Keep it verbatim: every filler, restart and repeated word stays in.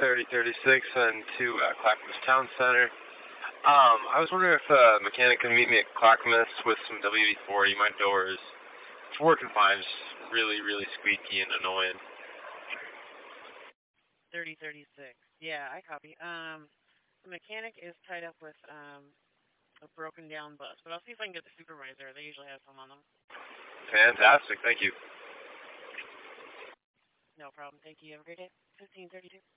thirty thirty-six and to uh, Clackamas Town Center. Um, I was wondering if a mechanic can meet me at Clackamas with some W D forty. My doors, it's working fine, just really, really squeaky and annoying. thirty thirty-six. Yeah, I copy. Um, the mechanic is tied up with um a broken down bus, but I'll see if I can get the supervisor. They usually have some on them. Fantastic, thank you. No problem. Thank you. Have a great day. fifteen thirty-two.